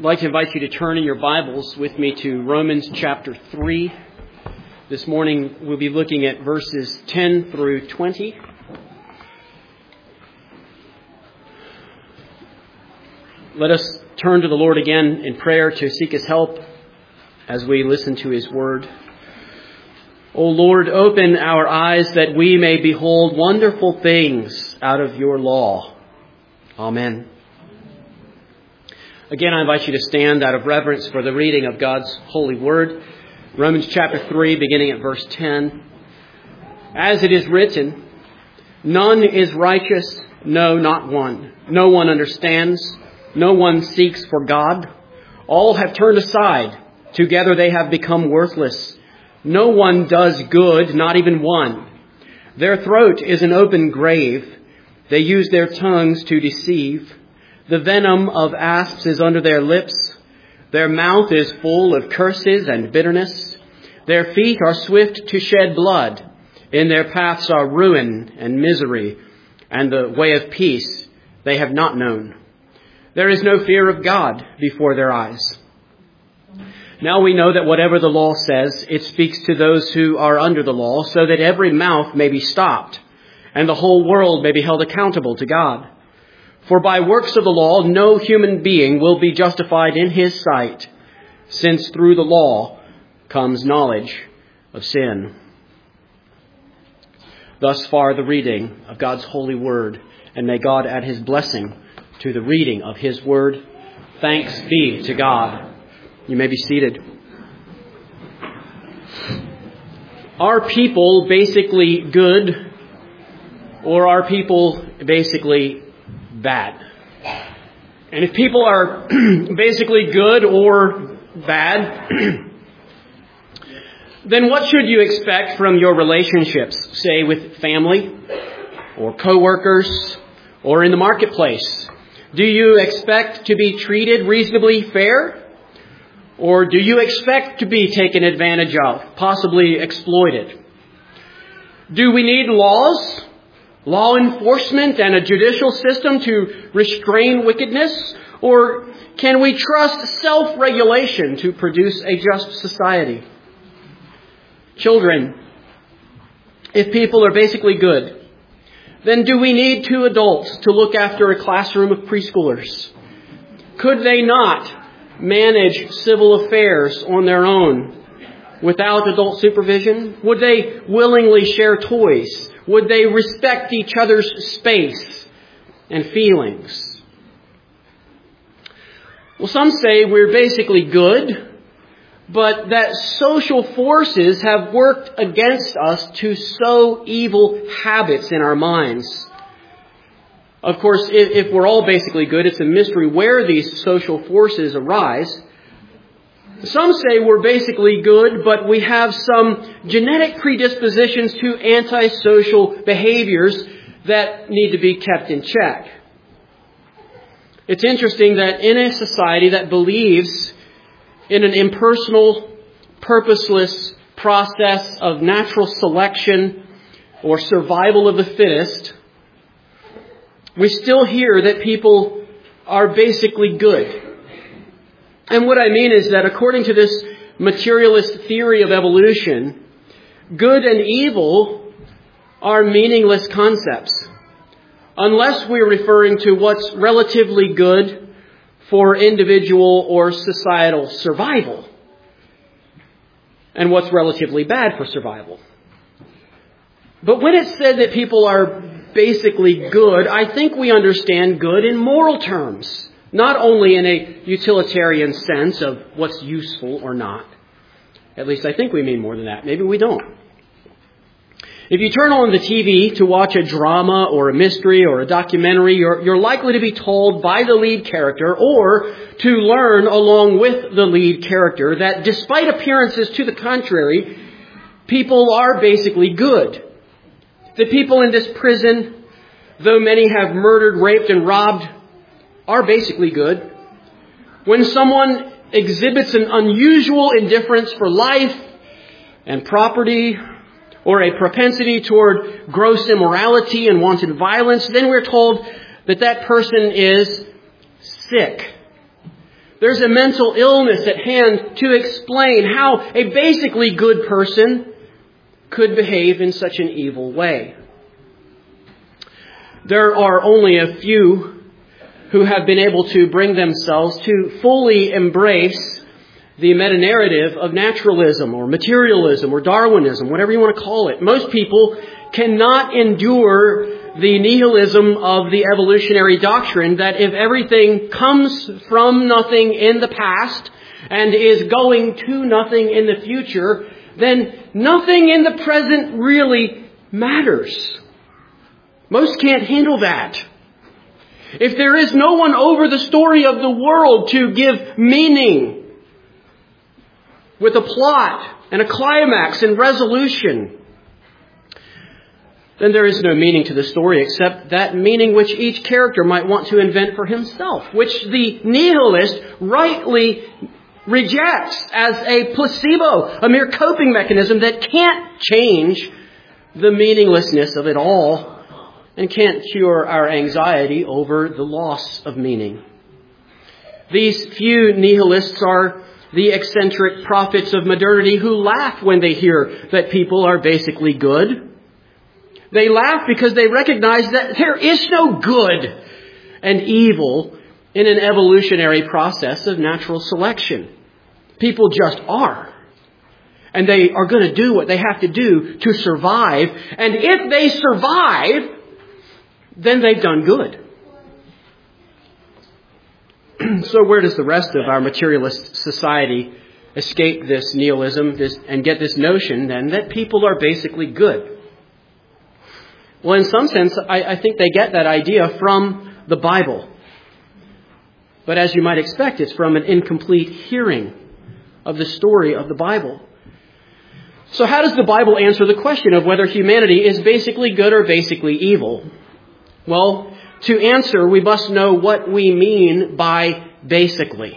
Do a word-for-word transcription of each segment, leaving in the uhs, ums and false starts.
I'd like to invite you to turn in your Bibles with me to Romans chapter three. This morning we'll be looking at verses ten through twenty. Let us turn to the Lord again in prayer to seek His help as we listen to His word. O Lord, open our eyes that we may behold wonderful things out of your law. Amen. Again, I invite you to stand out of reverence for the reading of God's holy word. Romans chapter three, beginning at verse ten. As it is written, none is righteous, no, not one. No one understands, no one seeks for God. All have turned aside, together they have become worthless. No one does good, not even one. Their throat is an open grave. They use their tongues to deceive. The venom of asps is under their lips. Their mouth is full of curses and bitterness. Their feet are swift to shed blood. In their paths are ruin and misery, and the way of peace they have not known. There is no fear of God before their eyes. Now we know that whatever the law says, it speaks to those who are under the law, so that every mouth may be stopped, and the whole world may be held accountable to God. For by works of the law, no human being will be justified in his sight, since through the law comes knowledge of sin. Thus far the reading of God's holy word, and may God add His blessing to the reading of His word. Thanks be to God. You may be seated. Are people basically good, or are people basically bad? And if people are basically good or bad, then what should you expect from your relationships, say with family or coworkers or in the marketplace? Do you expect to be treated reasonably fair? Or do you expect to be taken advantage of, possibly exploited? Do we need laws? Law enforcement and a judicial system to restrain wickedness? Or can we trust self-regulation to produce a just society? Children, if people are basically good, then do we need two adults to look after a classroom of preschoolers? Could they not manage civil affairs on their own without adult supervision? Would they willingly share toys? Would they respect each other's space and feelings? Well, some say we're basically good, but that social forces have worked against us to sow evil habits in our minds. Of course, if, if we're all basically good, it's a mystery where these social forces arise. Some say we're basically good, but we have some genetic predispositions to antisocial behaviors that need to be kept in check. It's interesting that in a society that believes in an impersonal, purposeless process of natural selection or survival of the fittest, we still hear that people are basically good. And what I mean is that according to this materialist theory of evolution, good and evil are meaningless concepts, unless we're referring to what's relatively good for individual or societal survival, and what's relatively bad for survival. But when it's said that people are basically good, I think we understand good in moral terms. Not only in a utilitarian sense of what's useful or not. At least I think we mean more than that. Maybe we don't. If you turn on the T V to watch a drama or a mystery or a documentary, you're, you're likely to be told by the lead character or to learn along with the lead character that despite appearances to the contrary, people are basically good. The people in this prison, though many have murdered, raped, and robbed, are basically good. When someone exhibits an unusual indifference for life and property or a propensity toward gross immorality and wanton violence, then we're told that that person is sick. There's a mental illness at hand to explain how a basically good person could behave in such an evil way. There are only a few who have been able to bring themselves to fully embrace the meta-narrative of naturalism or materialism or Darwinism, whatever you want to call it. Most people cannot endure the nihilism of the evolutionary doctrine that if everything comes from nothing in the past and is going to nothing in the future, then nothing in the present really matters. Most can't handle that. If there is no one over the story of the world to give meaning with a plot and a climax and resolution, then there is no meaning to the story except that meaning which each character might want to invent for himself, which the nihilist rightly rejects as a placebo, a mere coping mechanism that can't change the meaninglessness of it all and can't cure our anxiety over the loss of meaning. These few nihilists are the eccentric prophets of modernity who laugh when they hear that people are basically good. They laugh because they recognize that there is no good and evil in an evolutionary process of natural selection. People just are. And they are going to do what they have to do to survive. And if they survive, then they've done good. So where does the rest of our materialist society escape this nihilism this, and get this notion then that people are basically good? Well, in some sense, I, I think they get that idea from the Bible. But as you might expect, it's from an incomplete hearing of the story of the Bible. So how does the Bible answer the question of whether humanity is basically good or basically evil? Well, to answer, we must know what we mean by basically.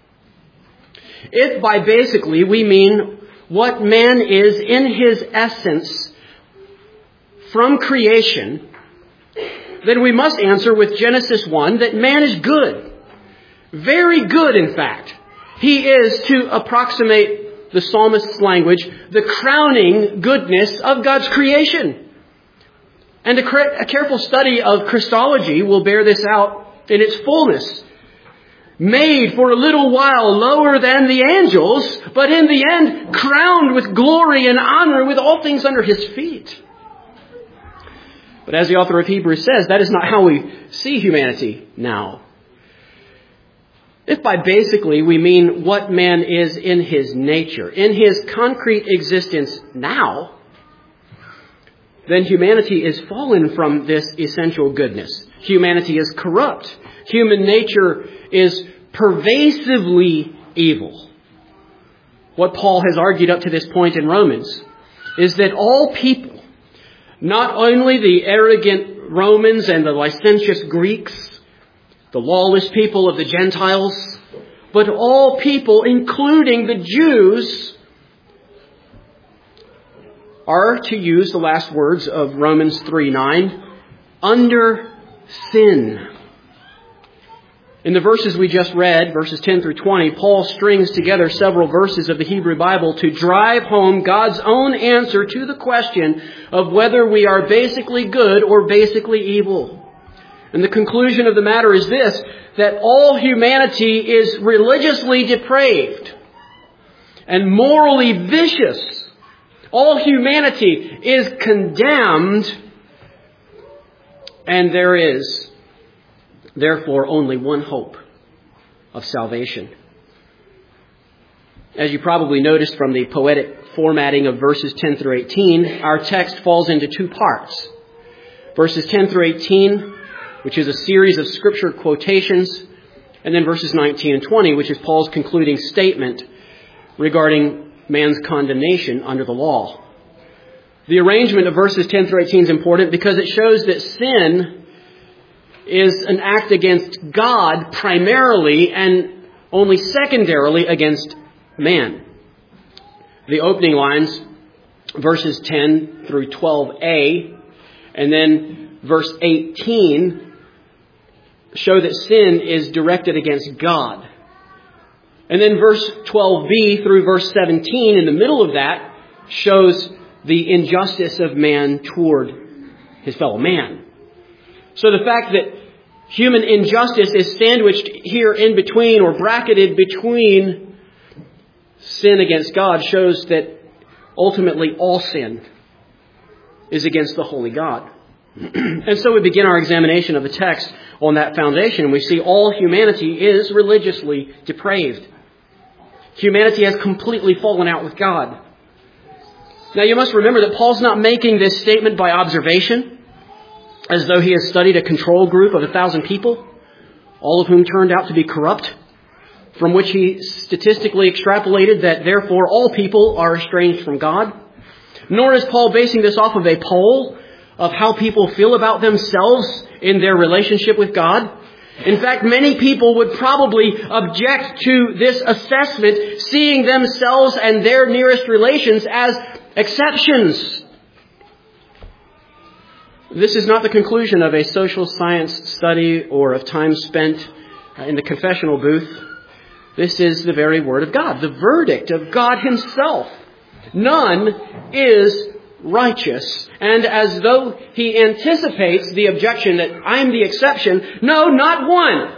If by basically we mean what man is in his essence from creation, then we must answer with Genesis one that man is good. Very good, in fact. He is, to approximate the psalmist's language, the crowning goodness of God's creation. And a, a careful study of Christology will bear this out in its fullness. Made for a little while lower than the angels, but in the end crowned with glory and honor with all things under his feet. But as the author of Hebrews says, that is not how we see humanity now. If by basically we mean what man is in his nature, in his concrete existence now, then humanity is fallen from this essential goodness. Humanity is corrupt. Human nature is pervasively evil. What Paul has argued up to this point in Romans is that all people, not only the arrogant Romans and the licentious Greeks, the lawless people of the Gentiles, but all people, including the Jews, are, to use the last words of Romans three nine, under sin. In the verses we just read, verses ten through twenty, Paul strings together several verses of the Hebrew Bible to drive home God's own answer to the question of whether we are basically good or basically evil. And the conclusion of the matter is this, that all humanity is religiously depraved and morally vicious. All humanity is condemned, and there is, therefore, only one hope of salvation. As you probably noticed from the poetic formatting of verses ten through eighteen, our text falls into two parts. Verses ten through eighteen, which is a series of scripture quotations, and then verses nineteen and twenty, which is Paul's concluding statement regarding man's condemnation under the law. The arrangement of verses ten through eighteen is important because it shows that sin is an act against God primarily and only secondarily against man. The opening lines, verses ten through twelve a, and then verse eighteen, show that sin is directed against God. And then verse twelve b through verse seventeen, in the middle of that, shows the injustice of man toward his fellow man. So the fact that human injustice is sandwiched here in between, or bracketed between sin against God, shows that ultimately all sin is against the holy God. And so we begin our examination of the text on that foundation. We see all humanity is religiously depraved. Humanity has completely fallen out with God. Now you must remember that Paul's not making this statement by observation, as though he has studied a control group of a thousand people, all of whom turned out to be corrupt, from which he statistically extrapolated that therefore all people are estranged from God. Nor is Paul basing this off of a poll of how people feel about themselves in their relationship with God. In fact, many people would probably object to this assessment, seeing themselves and their nearest relations as exceptions. This is not the conclusion of a social science study or of time spent in the confessional booth. This is the very word of God, the verdict of God himself. None is righteous. And as though he anticipates the objection that I'm the exception, no, not one.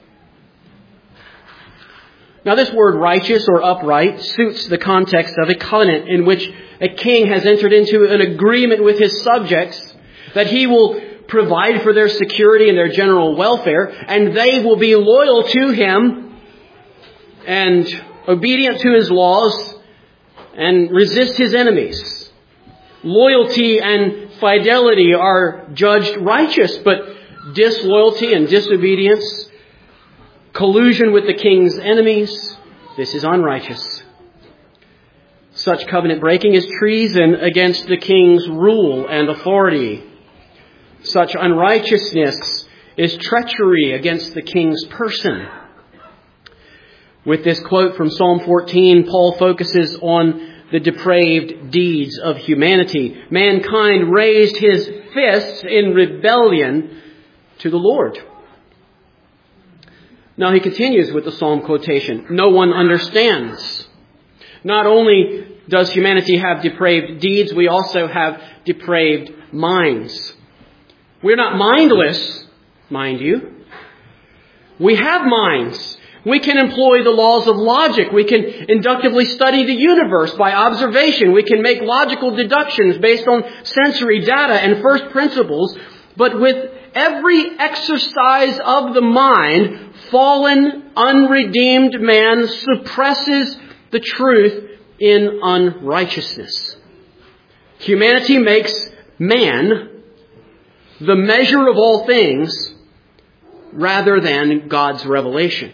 Now this word righteous or upright suits the context of a covenant in which a king has entered into an agreement with his subjects that he will provide for their security and their general welfare, and they will be loyal to him and obedient to his laws and resist his enemies. Loyalty and fidelity are judged righteous, but disloyalty and disobedience, collusion with the king's enemies, this is unrighteous. Such covenant breaking is treason against the king's rule and authority. Such unrighteousness is treachery against the king's person. With this quote from Psalm fourteen, Paul focuses on the depraved deeds of humanity. Mankind raised his fists in rebellion to the Lord. Now he continues with the Psalm quotation. No one understands. Not only does humanity have depraved deeds, we also have depraved minds. We're not mindless, mind you. We have minds. We can employ the laws of logic. We can inductively study the universe by observation. We can make logical deductions based on sensory data and first principles. But with every exercise of the mind, fallen, unredeemed man suppresses the truth in unrighteousness. Humanity makes man the measure of all things rather than God's revelation.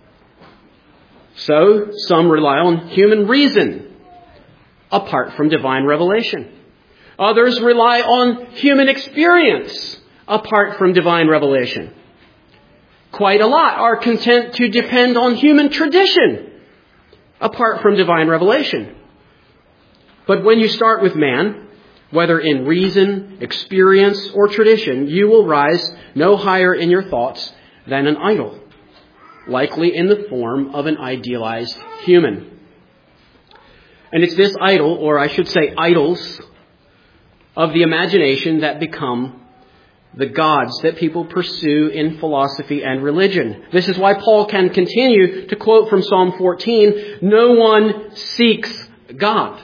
So, some rely on human reason apart from divine revelation. Others rely on human experience apart from divine revelation. Quite a lot are content to depend on human tradition apart from divine revelation. But when you start with man, whether in reason, experience, or tradition, you will rise no higher in your thoughts than an idol, likely in the form of an idealized human. And it's this idol, or I should say idols, of the imagination that become the gods that people pursue in philosophy and religion. This is why Paul can continue to quote from Psalm fourteen, no one seeks God.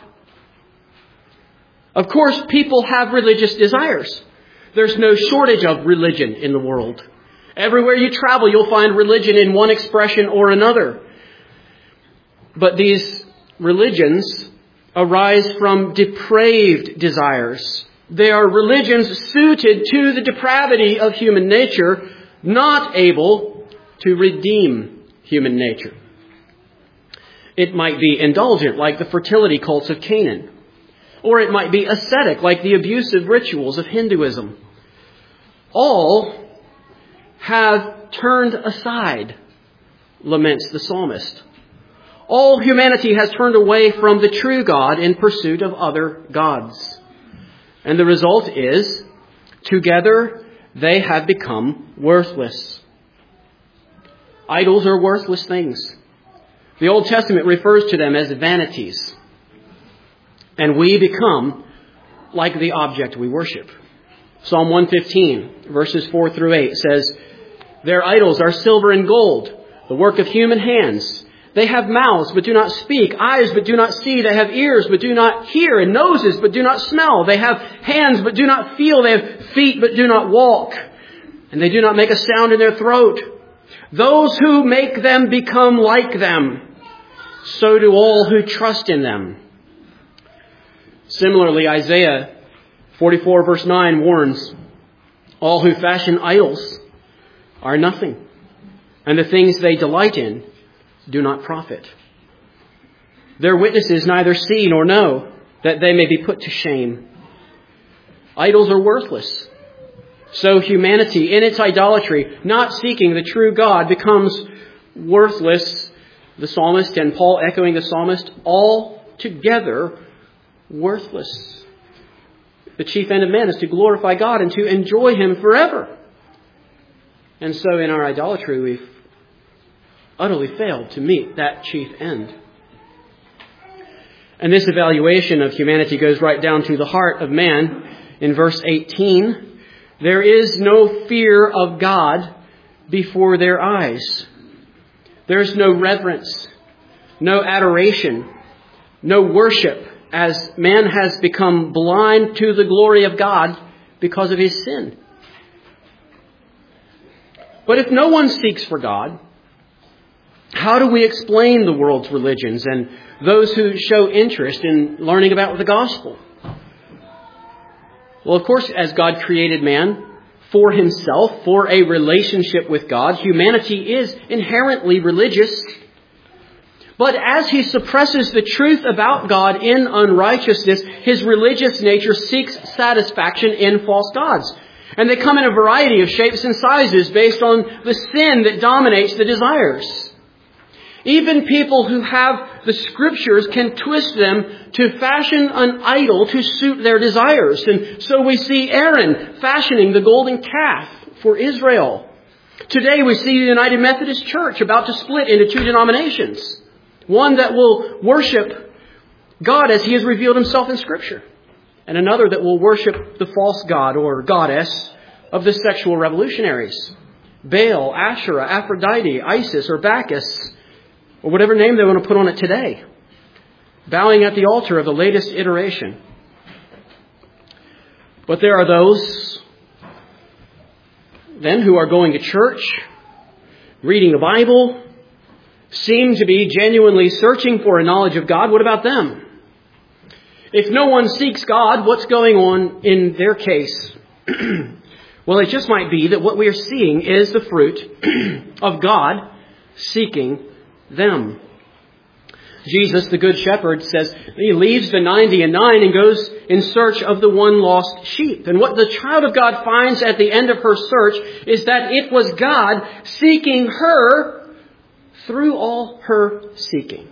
Of course, people have religious desires. There's no shortage of religion in the world. Everywhere you travel, you'll find religion in one expression or another. But these religions arise from depraved desires. They are religions suited to the depravity of human nature, not able to redeem human nature. It might be indulgent, like the fertility cults of Canaan. Or it might be ascetic, like the abusive rituals of Hinduism. All have turned aside, laments the psalmist. All humanity has turned away from the true God in pursuit of other gods. And the result is, together they have become worthless. Idols are worthless things. The Old Testament refers to them as vanities. And we become like the object we worship. Psalm one fifteen, verses four through eight says, "Their idols are silver and gold, the work of human hands. They have mouths but do not speak, eyes but do not see. They have ears but do not hear, and noses but do not smell. They have hands but do not feel. They have feet but do not walk. And they do not make a sound in their throat. Those who make them become like them. So do all who trust in them." Similarly, Isaiah forty-four verse nine warns, "All who fashion idols are nothing, and the things they delight in do not profit. Their witnesses neither see nor know, that they may be put to shame." Idols are worthless. So humanity, in its idolatry, not seeking the true God, becomes worthless. The psalmist, and Paul echoing the psalmist, altogether worthless. The chief end of man is to glorify God and to enjoy Him forever. And so in our idolatry, we've utterly failed to meet that chief end. And this evaluation of humanity goes right down to the heart of man. In verse eighteen, "There is no fear of God before their eyes." There's no reverence, no adoration, no worship, as man has become blind to the glory of God because of his sin. But if no one seeks for God, how do we explain the world's religions and those who show interest in learning about the gospel? Well, of course, as God created man for Himself, for a relationship with God, humanity is inherently religious. But as he suppresses the truth about God in unrighteousness, his religious nature seeks satisfaction in false gods. And they come in a variety of shapes and sizes based on the sin that dominates the desires. Even people who have the Scriptures can twist them to fashion an idol to suit their desires. And so we see Aaron fashioning the golden calf for Israel. Today we see the United Methodist Church about to split into two denominations. One that will worship God as He has revealed Himself in Scripture, and another that will worship the false god or goddess of the sexual revolutionaries. Baal, Asherah, Aphrodite, Isis, or Bacchus, or whatever name they want to put on it today. Bowing at the altar of the latest iteration. But there are those then who are going to church, reading the Bible, seem to be genuinely searching for a knowledge of God. What about them? If no one seeks God, what's going on in their case? Well, it just might be that what we are seeing is the fruit of God seeking them. Jesus, the Good Shepherd, says He leaves the ninety and nine and goes in search of the one lost sheep. And what the child of God finds at the end of her search is that it was God seeking her through all her seeking.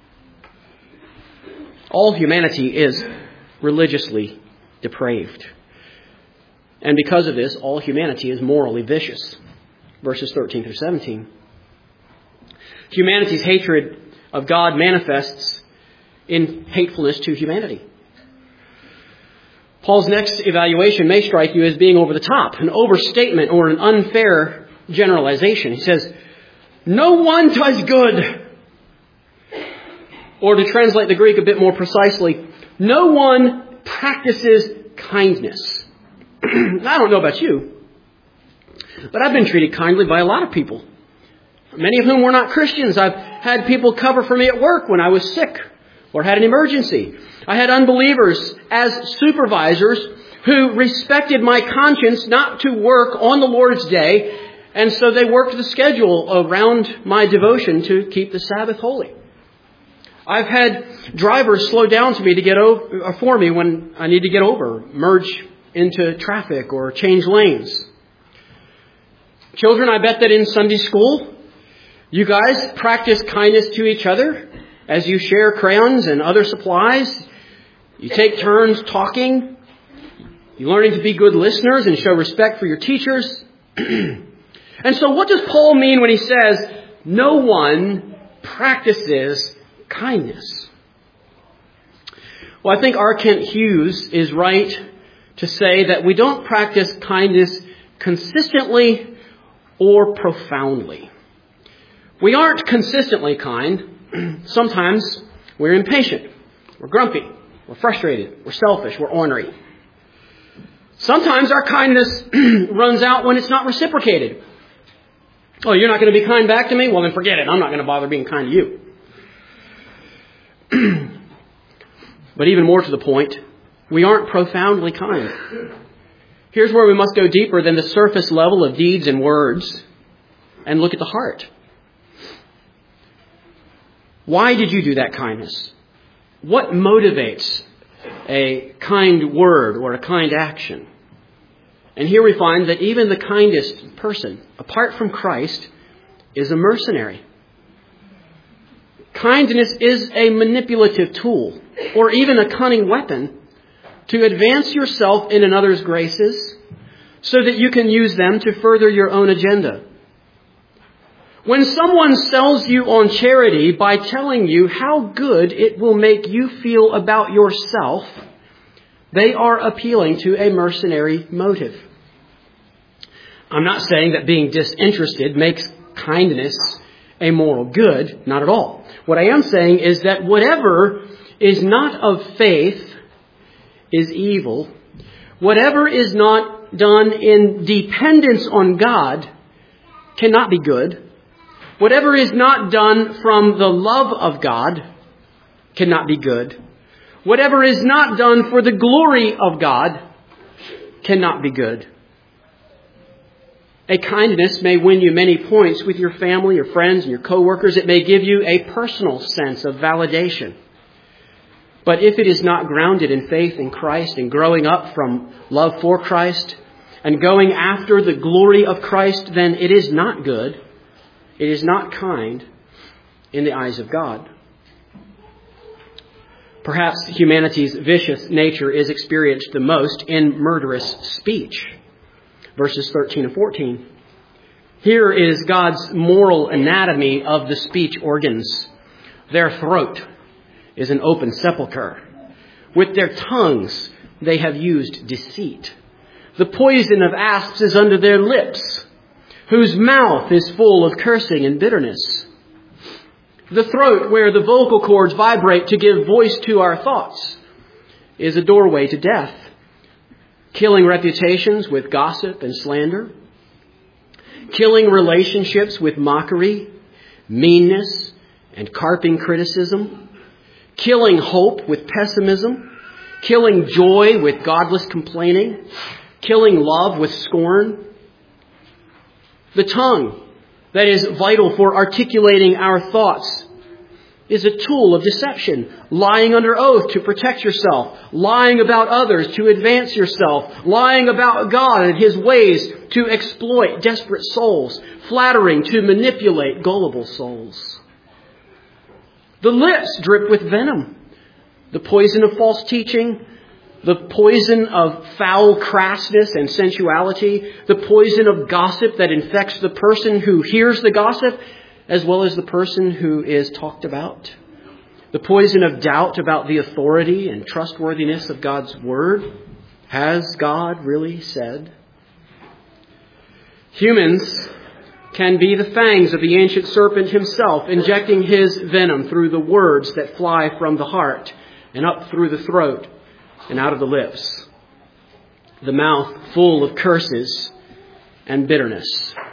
All humanity is religiously depraved. And because of this, all humanity is morally vicious. Verses thirteen through seventeen. Humanity's hatred of God manifests in hatefulness to humanity. Paul's next evaluation may strike you as being over the top, an overstatement or an unfair generalization. He says, "No one does good." Or to translate the Greek a bit more precisely, no one practices kindness. I don't know about you, but I've been treated kindly by a lot of people. Many of whom were not Christians. I've had people cover for me at work when I was sick or had an emergency. I had unbelievers as supervisors who respected my conscience not to work on the Lord's day, and so they worked the schedule around my devotion to keep the Sabbath holy. I've had drivers slow down to me to get over, for me when I need to get over, merge into traffic or change lanes. Children, I bet that in Sunday school, you guys practice kindness to each other as you share crayons and other supplies. You take turns talking. You're learning to be good listeners and show respect for your teachers. And so what does Paul mean when he says, no one practices kindness? Well, I think R. Kent Hughes is right to say that we don't practice kindness consistently or profoundly. We aren't consistently kind. Sometimes we're impatient, we're grumpy, we're frustrated, we're selfish, we're ornery. Sometimes our kindness runs out when it's not reciprocated. Oh, you're not going to be kind back to me? Well, then forget it. I'm not going to bother being kind to you. But even more to the point, we aren't profoundly kind. Here's where we must go deeper than the surface level of deeds and words and look at the heart. Why did you do that kindness? What motivates a kind word or a kind action? And here we find that even the kindest person, apart from Christ, is a mercenary. Kindness is a manipulative tool, or even a cunning weapon, to advance yourself in another's graces so that you can use them to further your own agenda. When someone sells you on charity by telling you how good it will make you feel about yourself, they are appealing to a mercenary motive. I'm not saying that being disinterested makes kindness a moral good. Not at all. What I am saying is that whatever is not of faith is evil. Whatever is not done in dependence on God cannot be good. Whatever is not done from the love of God cannot be good. Whatever is not done for the glory of God cannot be good. A kindness may win you many points with your family, your friends, and your coworkers. It may give you a personal sense of validation. But if it is not grounded in faith in Christ and growing up from love for Christ and going after the glory of Christ, then it is not good. It is not kind in the eyes of God. Perhaps humanity's vicious nature is experienced the most in murderous speech. Verses thirteen and fourteen. Here is God's moral anatomy of the speech organs. Their throat is an open sepulchre. With their tongues they have used deceit. The poison of asps is under their lips, whose mouth is full of cursing and bitterness. The throat, where the vocal cords vibrate to give voice to our thoughts, is a doorway to death. Killing reputations with gossip and slander. Killing relationships with mockery, meanness, and carping criticism. Killing hope with pessimism. Killing joy with godless complaining. Killing love with scorn. The tongue, that is vital for articulating our thoughts, is a tool of deception, lying under oath to protect yourself, lying about others to advance yourself, lying about God and His ways to exploit desperate souls, flattering to manipulate gullible souls. The lips drip with venom, the poison of false teaching, the poison of foul crassness and sensuality, the poison of gossip that infects the person who hears the gossip, as well as the person who is talked about. The poison of doubt about the authority and trustworthiness of God's word. Has God really said? Humans can be the fangs of the ancient serpent himself, injecting his venom through the words that fly from the heart and up through the throat and out of the lips. The mouth full of curses and bitterness.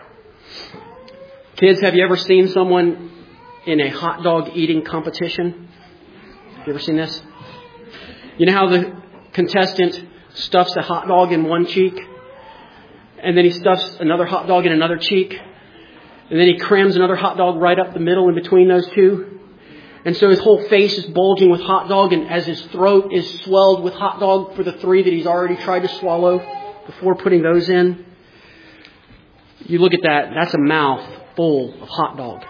Kids, have you ever seen someone in a hot dog eating competition? Have you ever seen this? You know how the contestant stuffs a hot dog in one cheek, and then he stuffs another hot dog in another cheek, and then he crams another hot dog right up the middle in between those two? And so his whole face is bulging with hot dog, and as his throat is swelled with hot dog for the three that he's already tried to swallow before putting those in. You look at that, that's a mouth full of hot dog.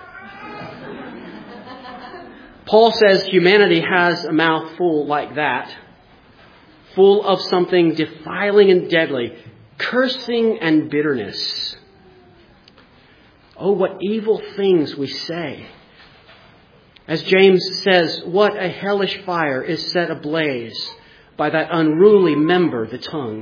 Paul says humanity has a mouth full like that, full of something defiling and deadly, cursing and bitterness. Oh, what evil things we say As James says, what a hellish fire is set ablaze by that unruly member, the tongue.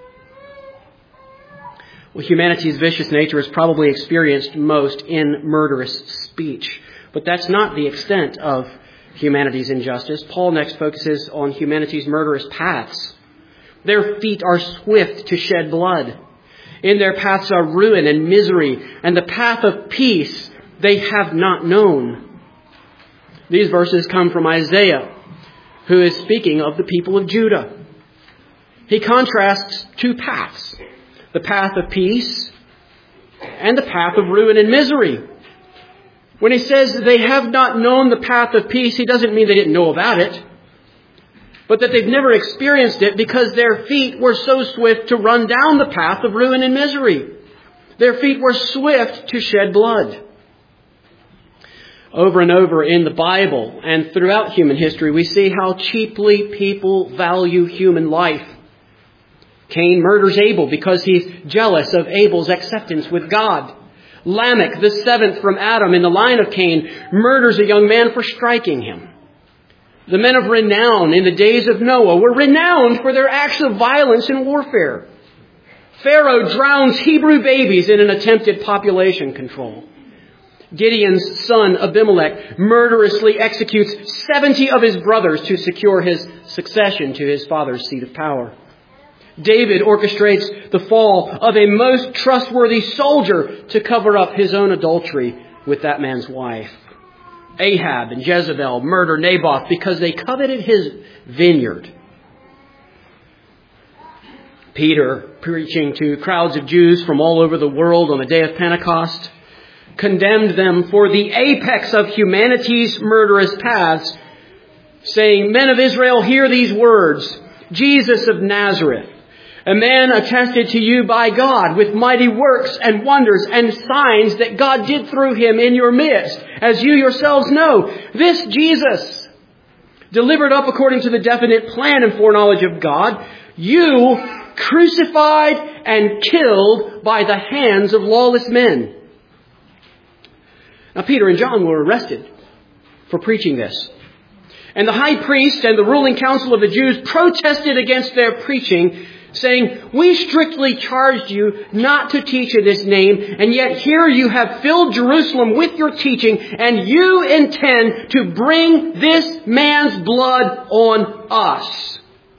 Well, humanity's vicious nature is probably experienced most in murderous speech. But that's not the extent of humanity's injustice. Paul next focuses on humanity's murderous paths. Their feet are swift to shed blood. In their paths are ruin and misery, and the path of peace they have not known. These verses come from Isaiah, who is speaking of the people of Judah. He contrasts two paths, the path of peace and the path of ruin and misery. When he says they have not known the path of peace, he doesn't mean they didn't know about it, but that they've never experienced it because their feet were so swift to run down the path of ruin and misery. Their feet were swift to shed blood. Over and over in the Bible and throughout human history, we see how cheaply people value human life. Cain murders Abel because he's jealous of Abel's acceptance with God. Lamech, the seventh from Adam in the line of Cain, murders a young man for striking him. The men of renown in the days of Noah were renowned for their acts of violence and warfare. Pharaoh drowns Hebrew babies in an attempted population control. Gideon's son Abimelech murderously executes seventy of his brothers to secure his succession to his father's seat of power. David orchestrates the fall of a most trustworthy soldier to cover up his own adultery with that man's wife. Ahab and Jezebel murder Naboth because they coveted his vineyard. Peter, preaching to crowds of Jews from all over the world on the day of Pentecost, condemned them for the apex of humanity's murderous paths, saying, "Men of Israel, hear these words. Jesus of Nazareth, a man attested to you by God with mighty works and wonders and signs that God did through him in your midst, as you yourselves know. This Jesus, delivered up according to the definite plan and foreknowledge of God, you crucified and killed by the hands of lawless men." Now, Peter and John were arrested for preaching this. And the high priest and the ruling council of the Jews protested against their preaching, saying, "We strictly charged you not to teach in this name, and yet here you have filled Jerusalem with your teaching, and you intend to bring this man's blood on us."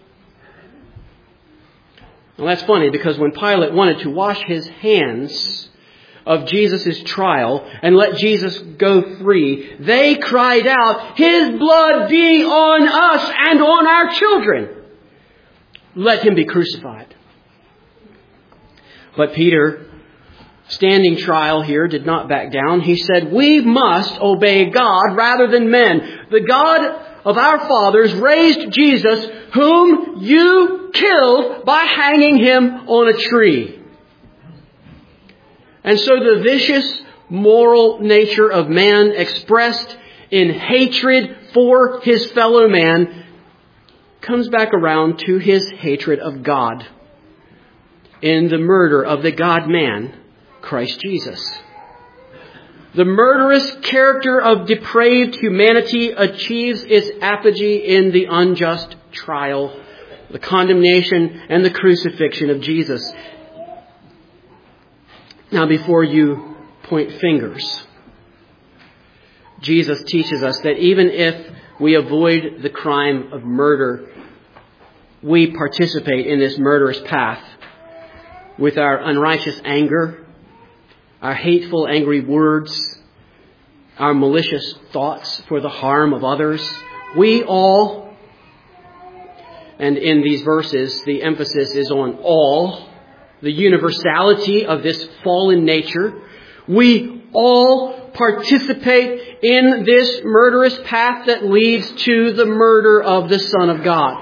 Well, that's funny, because when Pilate wanted to wash his hands of Jesus' trial and let Jesus go free, they cried out, "His blood be on us and on our children. Let him be crucified." But Peter, standing trial here, did not back down. He said, "We must obey God rather than men. The God of our fathers raised Jesus, whom you killed by hanging him on a tree." And so the vicious moral nature of man, expressed in hatred for his fellow man, comes back around to his hatred of God in the murder of the God-man, Christ Jesus. The murderous character of depraved humanity achieves its apogee in the unjust trial, the condemnation, and the crucifixion of Jesus. Now, before you point fingers, Jesus teaches us that even if we avoid the crime of murder, we participate in this murderous path with our unrighteous anger, our hateful, angry words, our malicious thoughts for the harm of others. We all, and in these verses, the emphasis is on all, the universality of this fallen nature. We all participate in this murderous path that leads to the murder of the Son of God.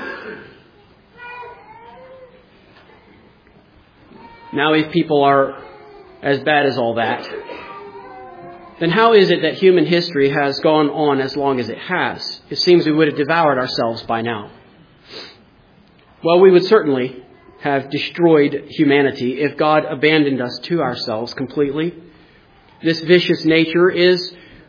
Now, if people are as bad as all that, then how is it that human history has gone on as long as it has? It seems we would have devoured ourselves by now. Well, we would certainly have destroyed humanity if God abandoned us to ourselves completely. This vicious nature is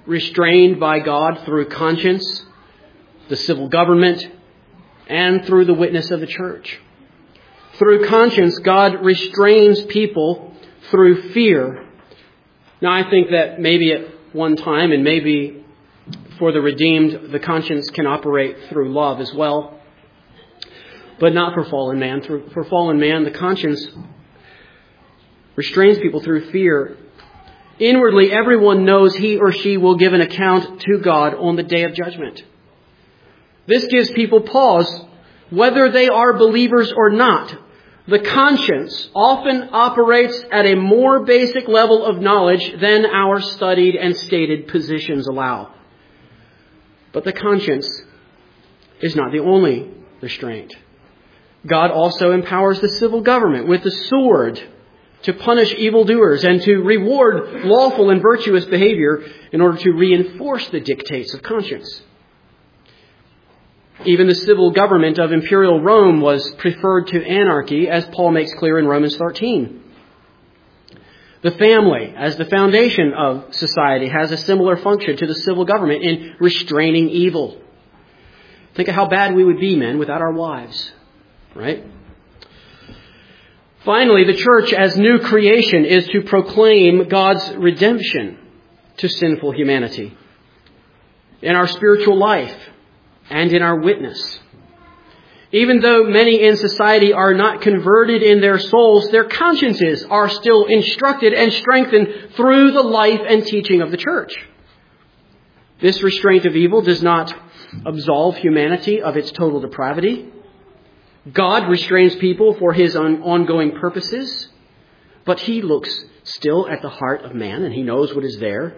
restrained by God through conscience, the civil government, and through the witness of the church. Through conscience, God restrains people through fear. Now, I think that maybe at one time, and maybe for the redeemed, the conscience can operate through love as well, but not for fallen man. Through, for fallen man, the conscience restrains people through fear. Inwardly, everyone knows he or she will give an account to God on the day of judgment. This gives people pause, whether they are believers or not. The conscience often operates at a more basic level of knowledge than our studied and stated positions allow. But the conscience is not the only restraint. God also empowers the civil government with the sword to punish evildoers and to reward lawful and virtuous behavior in order to reinforce the dictates of conscience. Even the civil government of imperial Rome was preferred to anarchy, as Paul makes clear in Romans thirteen. The family, as the foundation of society, has a similar function to the civil government in restraining evil. Think of how bad we would be, men, without our wives, right? Finally, the church as new creation is to proclaim God's redemption to sinful humanity in our spiritual life and in our witness. Even though many in society are not converted in their souls, their consciences are still instructed and strengthened through the life and teaching of the church. This restraint of evil does not absolve humanity of its total depravity. God restrains people for his ongoing purposes, but he looks still at the heart of man, and he knows what is there.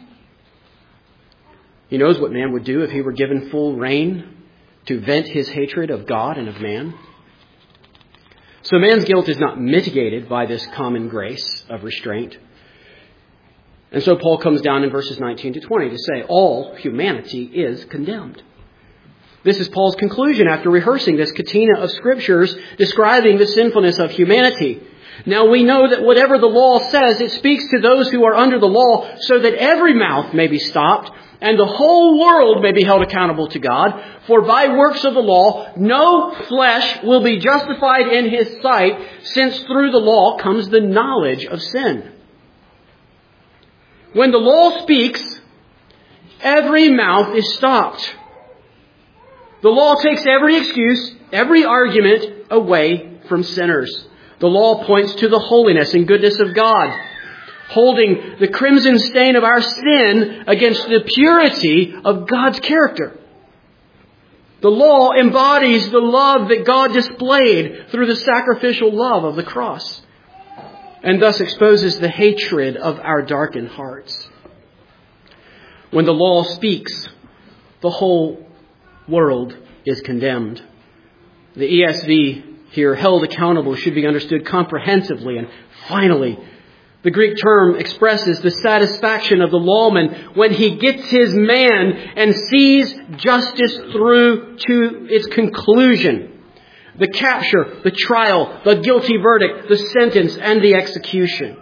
He knows what man would do if he were given full reign to vent his hatred of God and of man. So man's guilt is not mitigated by this common grace of restraint. And so Paul comes down in verses nineteen to twenty to say all humanity is condemned. This is Paul's conclusion after rehearsing this catena of scriptures describing the sinfulness of humanity. Now we know that whatever the law says, it speaks to those who are under the law so that every mouth may be stopped and the whole world may be held accountable to God. For by works of the law, no flesh will be justified in his sight, since through the law comes the knowledge of sin. When the law speaks, every mouth is stopped. The law takes every excuse, every argument away from sinners. The law points to the holiness and goodness of God, holding the crimson stain of our sin against the purity of God's character. The law embodies the love that God displayed through the sacrificial love of the cross, and thus exposes the hatred of our darkened hearts. When the law speaks, the whole world is condemned. The E S V here, held accountable, should be understood comprehensively and finally. The Greek term expresses the satisfaction of the lawman when he gets his man and sees justice through to its conclusion. The capture, the trial, the guilty verdict, the sentence, and the execution.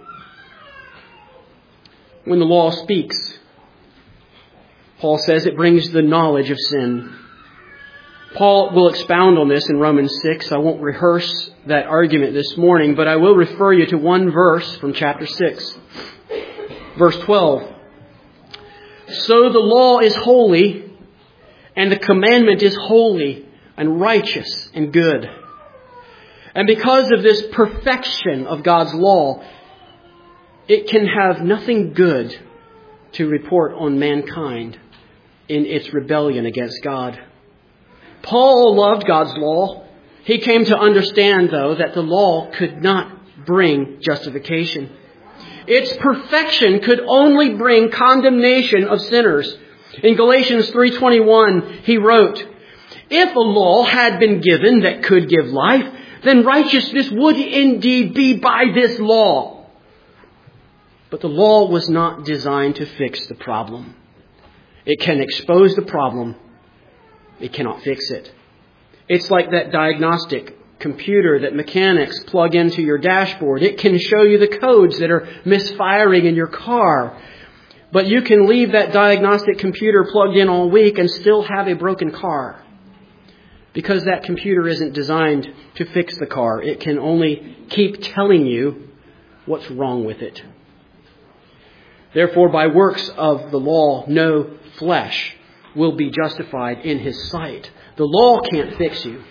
When the law speaks, Paul says it brings the knowledge of sin. Paul will expound on this in Romans six. I won't rehearse that argument this morning, but I will refer you to one verse from chapter six. Verse twelve. So the law is holy, and the commandment is holy and righteous and good. And because of this perfection of God's law, it can have nothing good to report on mankind in its rebellion against God. Paul loved God's law. He came to understand, though, that the law could not bring justification. Its perfection could only bring condemnation of sinners. In Galatians three twenty-one, he wrote, "If a law had been given that could give life, then righteousness would indeed be by this law." But the law was not designed to fix the problem. It can expose the problem. It cannot fix it. It's like that diagnostic computer that mechanics plug into your dashboard. It can show you the codes that are misfiring in your car. But you can leave that diagnostic computer plugged in all week and still have a broken car. Because that computer isn't designed to fix the car. It can only keep telling you what's wrong with it. Therefore, by works of the law, no flesh will be justified in his sight. The law can't fix you.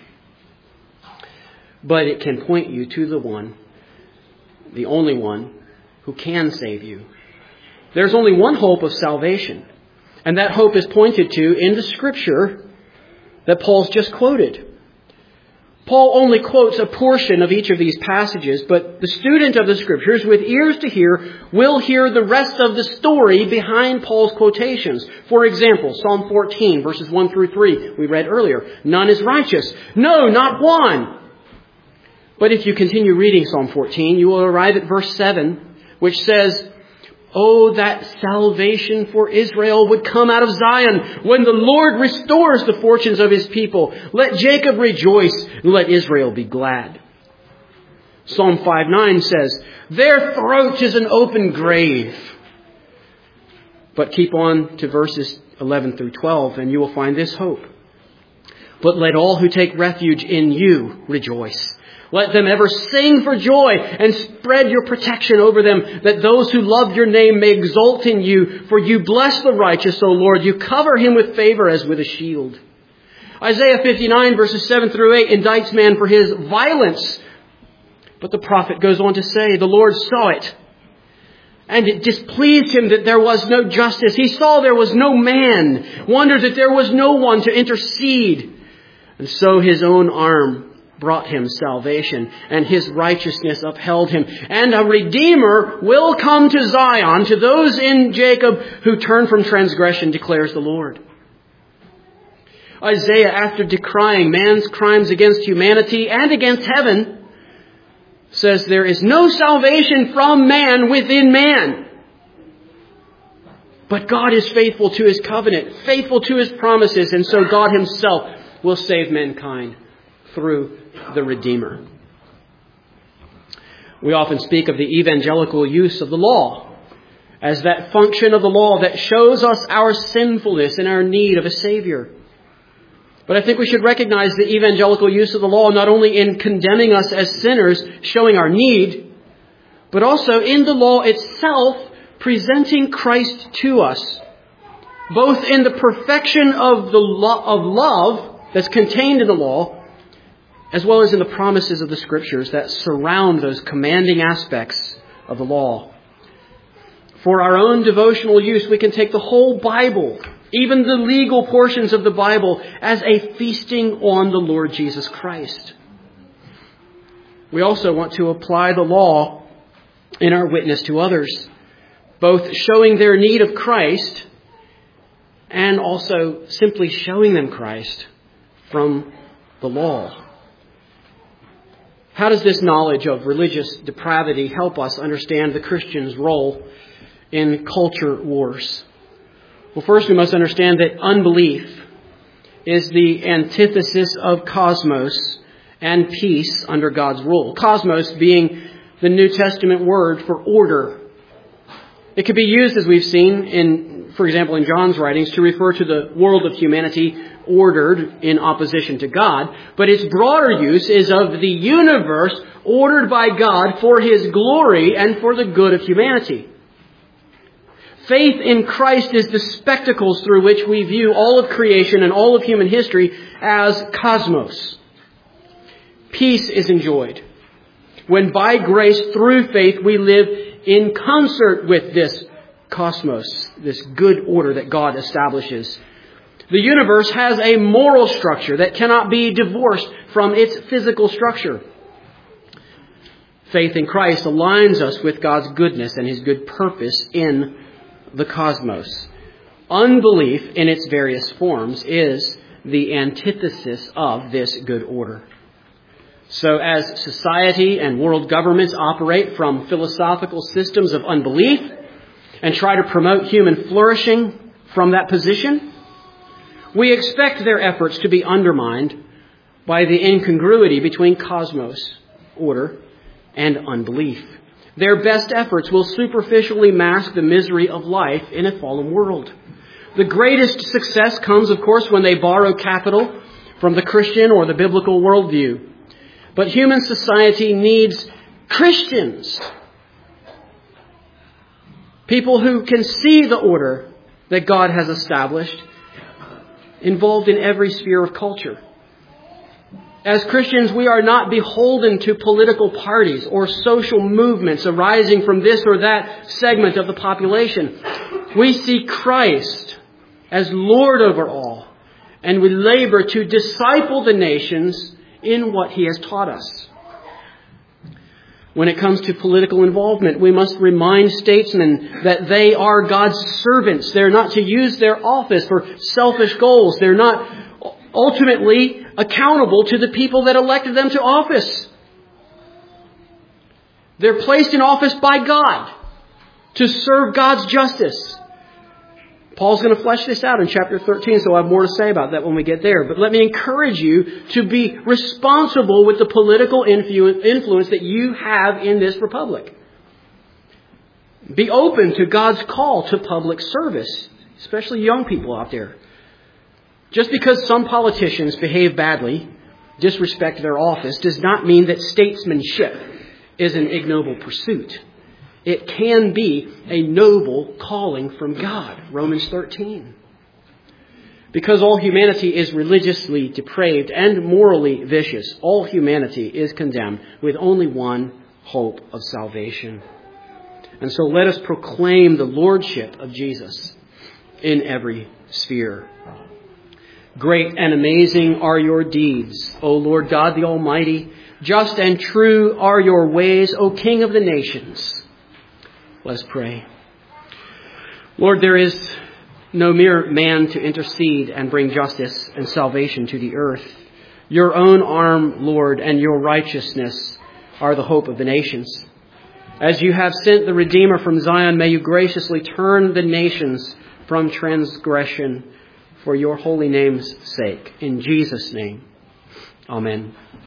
But it can point you to the one, the only one, who can save you. There's only one hope of salvation. And that hope is pointed to in the Scripture that Paul's just quoted. Paul only quotes a portion of each of these passages, but the student of the Scriptures with ears to hear will hear the rest of the story behind Paul's quotations. For example, Psalm fourteen, verses one through three, we read earlier. None is righteous. No, not one. But if you continue reading Psalm fourteen, you will arrive at verse seven, which says, "Oh, that salvation for Israel would come out of Zion when the Lord restores the fortunes of his people. Let Jacob rejoice and let Israel be glad." Psalm five nine says, "Their throat is an open grave." But keep on to verses eleven through twelve and you will find this hope. "But let all who take refuge in you rejoice. Let them ever sing for joy and spread your protection over them, that those who love your name may exult in you. For you bless the righteous, O Lord. You cover him with favor as with a shield." Isaiah fifty-nine verses seven through eight indicts man for his violence. But the prophet goes on to say, "The Lord saw it, and it displeased him that there was no justice. He saw there was no man, wondered that there was no one to intercede. And so his own arm brought him salvation, and his righteousness upheld him. And a Redeemer will come to Zion, to those in Jacob who turn from transgression, declares the Lord." Isaiah, after decrying man's crimes against humanity and against heaven, says there is no salvation from man within man. But God is faithful to his covenant, faithful to his promises, and so God himself will save mankind through the Redeemer. We often speak of the evangelical use of the law as that function of the law that shows us our sinfulness and our need of a Savior. But I think we should recognize the evangelical use of the law not only in condemning us as sinners, showing our need, but also in the law itself presenting Christ to us, both in the perfection of the lo- of love that's contained in the law, as well as in the promises of the Scriptures that surround those commanding aspects of the law. For our own devotional use, we can take the whole Bible, even the legal portions of the Bible, as a feasting on the Lord Jesus Christ. We also want to apply the law in our witness to others, both showing their need of Christ and also simply showing them Christ from the law. How does this knowledge of religious depravity help us understand the Christian's role in culture wars? Well, first we must understand that unbelief is the antithesis of cosmos and peace under God's rule. Cosmos being the New Testament word for order. It could be used, as we've seen, in, for example, in John's writings, to refer to the world of humanity ordered in opposition to God. But its broader use is of the universe ordered by God for his glory and for the good of humanity. Faith in Christ is the spectacles through which we view all of creation and all of human history as cosmos. Peace is enjoyed when by grace through faith we live in concert with this cosmos, this good order that God establishes. The universe has a moral structure that cannot be divorced from its physical structure. Faith in Christ aligns us with God's goodness and his good purpose in the cosmos. Unbelief in its various forms is the antithesis of this good order. So as society and world governments operate from philosophical systems of unbelief and try to promote human flourishing from that position, we expect their efforts to be undermined by the incongruity between cosmos, order, and unbelief. Their best efforts will superficially mask the misery of life in a fallen world. The greatest success comes, of course, when they borrow capital from the Christian or the biblical worldview. But human society needs Christians. People who can see the order that God has established, involved in every sphere of culture. As Christians, we are not beholden to political parties or social movements arising from this or that segment of the population. We see Christ as Lord over all, and we labor to disciple the nations in what He has taught us. When it comes to political involvement, we must remind statesmen that they are God's servants. They're not to use their office for selfish goals. They're not ultimately accountable to the people that elected them to office. They're placed in office by God to serve God's justice. Paul's going to flesh this out in chapter thirteen, so I'll have more to say about that when we get there. But let me encourage you to be responsible with the political influ- influence that you have in this republic. Be open to God's call to public service, especially young people out there. Just because some politicians behave badly, disrespect their office, does not mean that statesmanship is an ignoble pursuit. It can be a noble calling from God. Romans thirteen. Because all humanity is religiously depraved and morally vicious, all humanity is condemned with only one hope of salvation. And so let us proclaim the lordship of Jesus in every sphere. Great and amazing are your deeds, O Lord God the Almighty. Just and true are your ways, O King of the nations. Let's pray. Lord, there is no mere man to intercede and bring justice and salvation to the earth. Your own arm, Lord, and your righteousness are the hope of the nations. As you have sent the Redeemer from Zion, may you graciously turn the nations from transgression for your holy name's sake. In Jesus' name, amen.